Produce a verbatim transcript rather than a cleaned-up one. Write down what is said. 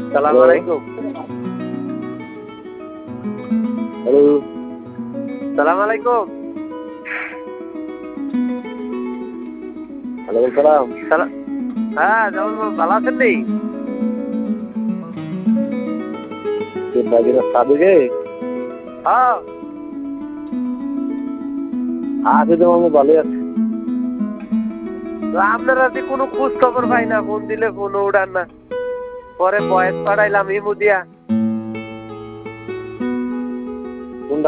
সালাম আলাইকুম। হ্যালো, সালাম আলাইকুম। ওয়ালাইকুম সালাম। সালাম। হ্যাঁ যেমন ভালো আছেন নি? সাদিকে হ্যাঁ আছে তো আমি ভালোই আছি। আপনারা কোনো খোঁজ খবর পাই না, ফোন দিলে ফোনও উঠান না। পরে বয়স পাঠাইলাম ইমু দিয়া।